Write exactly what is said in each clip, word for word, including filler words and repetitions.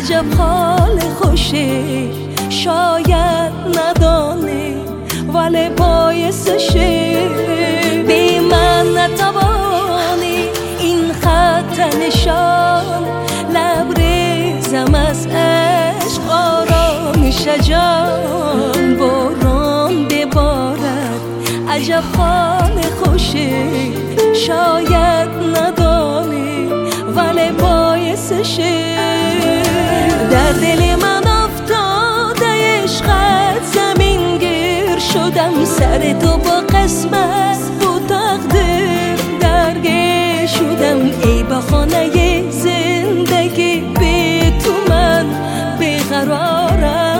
عجب حال خوشه شاید ندانه ولی باعثشه بی من نتوانی این خط نشان لبریزم از عشق آرامش جان باران ببارد عجب حال خوشه شاید ندانی ولی باعثشه در دل من افتاده عشقت زمین گیر شدم سر تو با قسمت با تقدیر درگیر شدم ای بخانه زندگی بی تو من بیقرارم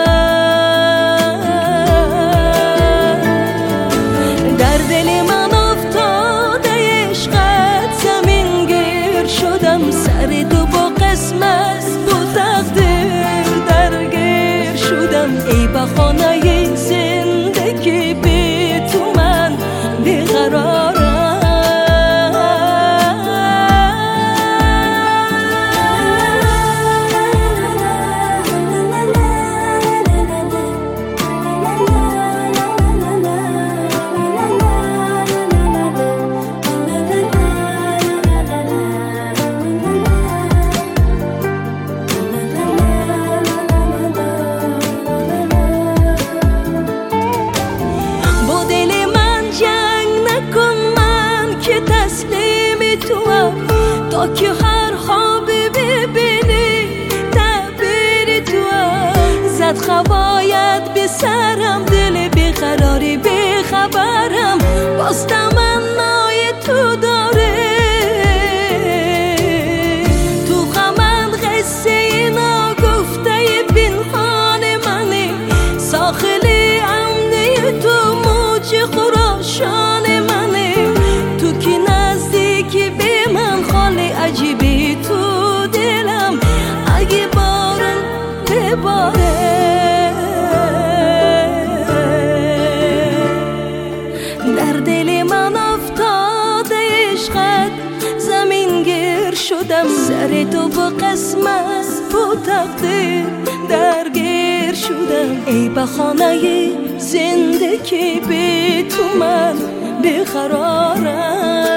در دل من افتاده عشقت زمین گیر شدم سر تو با قسمت با تقدیر درگیر شدم ای بخانه زندگی بی تو من بیقرارم تا که هر خوابی ببینی تعبیر تو زد خواید به سرم دل بیقراری بیخبرم باز تمنای تو داره تو غمم قصه ناگفته پنهان منی ساخلی امنی تو موج خراشان منی تو که نزدیکی به من خاله عجیبی تو دلم اگه بارم بباره در دل من افتاده عشقت زمین گیر شدم سر تو با قسمت با تقدیر درگیر شدم ای بخانه زندگی بی تو من بیقرارم